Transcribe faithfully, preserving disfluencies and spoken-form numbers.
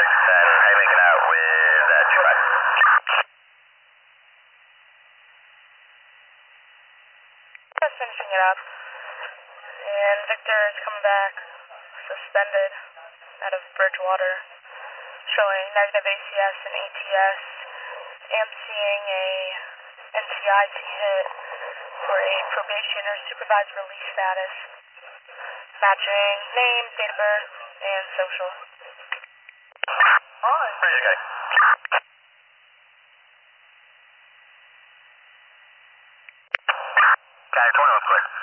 six ten, how you making out with uh, two five? Just finishing it up. And Victor is coming back suspended out of Bridgewater, showing negative A C S and A T S. Am seeing a N C I C hit for a probation or supervised release status, matching name, date of birth, and social. Alright. Pretty okay. Guy twenty-one clear.